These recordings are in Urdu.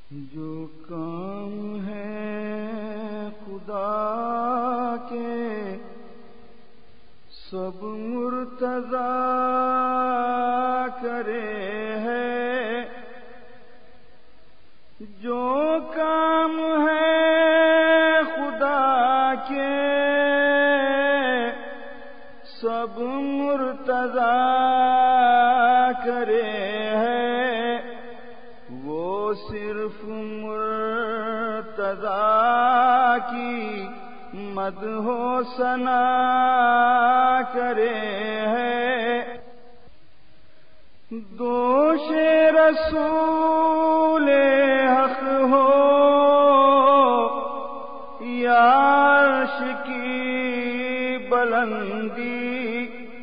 جو کام ہے خدا کے سب مرتضی کرے ہے، جو کام ہے خدا کے سب مرتضی کرے ہے، وہ صرف مرتضی کی مدح و ثنا کرے ہے۔ دوش رسول حق ہو یا عرش کی بلندی،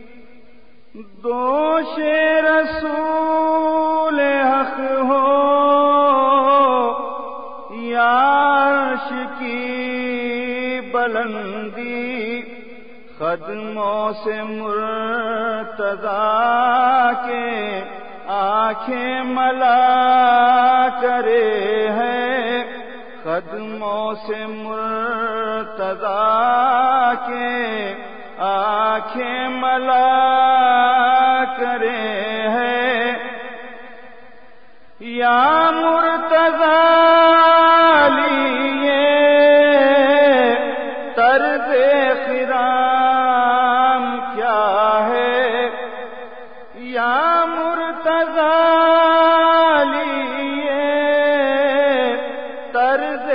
دوش رسول حق ہو یا عرش کی بلندی، قدموں سے مرتضی کے آنکھیں ملا کرے ہے، قدموں سے مرتضی کے آنکھیں ملا کرے ہے۔ یا مرتضی لیے طرز خرام کیا ہے، یا مرتضی لیے طرز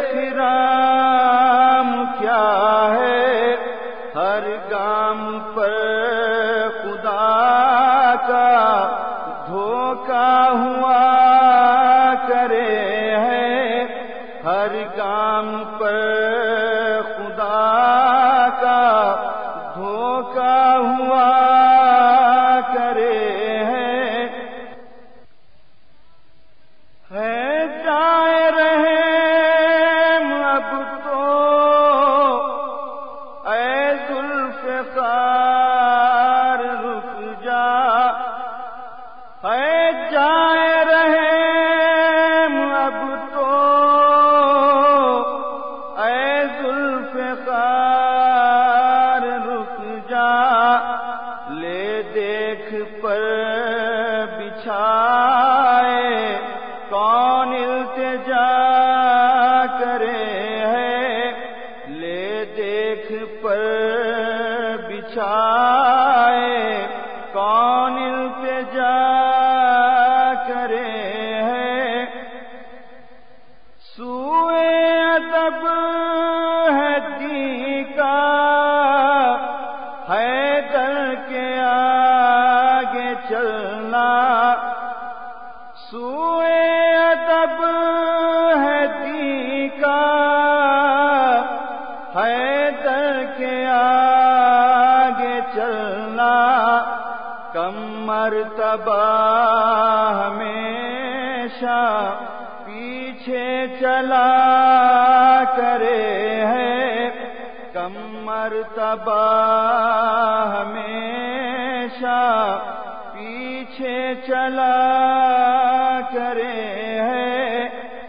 خرام کیا ہے، ہر گام پر خدا کا دھوکہ ہوا کرے ہے، ہر گام پر خدا کا دھوکہ ہوا کرے ہے۔ جائے رحم اب تو اے ذوالفقار رک جا، ہے جائے رحم اب تو اے ذوالفقار رک جا، لے دیکھ پر بچھائے کون التجا کرے ہے، لے دیکھ پر بچھائے کون التجا کرے ہے۔ سوئے ادب ہے دین کا ہے در کے آگے چلنا، سوئے ادب ہے دین کا ہے در کے آگے چلنا، کم مرتبہ ہمیشہ پیچھے چلا کرے ہے، کم مرتبہ ہمیشہ پیچھے چلا کرے ہے۔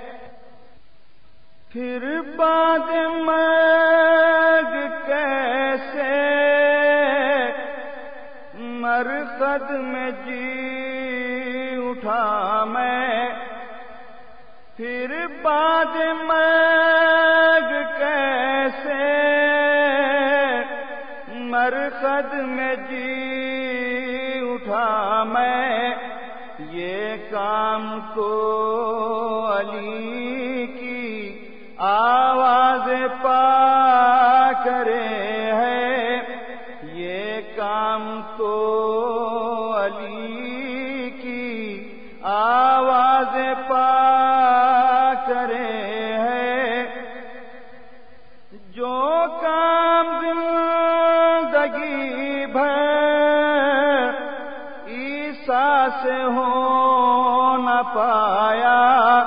پھر بعد مرگ کیسے مرقد میں جی اٹھا میں، پھر بعد مرگ کیسے مرقد میں جی اٹھا میں، یہ کام تو علی کی آواز پا کرے ہے، یہ کام تو علی کی آواز پا کرے ہے۔ جو کام زندگی بھر عیسیٰ سے ہو نہ پایا،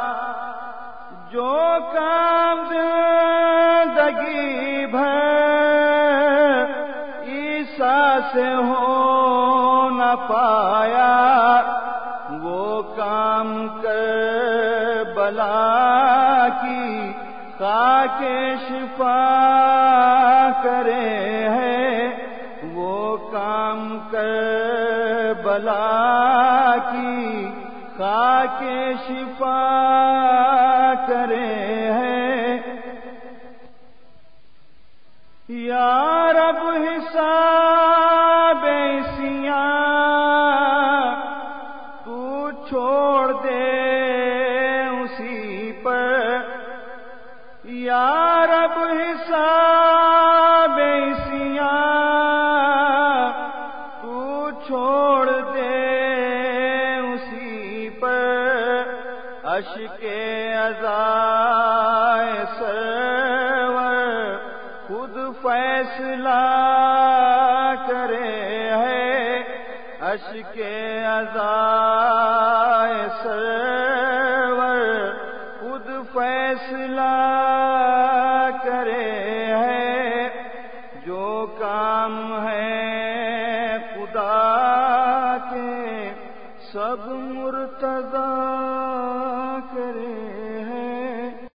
جو کام زندگی بھر عیسیٰ سے ہو نہ پایا، وہ کام کربلا بلا کی خاک شفا کرے ہے، وہ کام کربلا کی خاک شفا کرے ہے۔ یا رب حساب عیسیاں تو چھوڑ دے اسی پر، یا رب حساب عیسیاں تو چھوڑ دے اسی پر، اشک عزائے سرور خود فیصلہ کرے ہے، اشک عزائے سرور خود فیصلہ کرے ہے، جو کام ہے خدا کے سب مرتضی کرے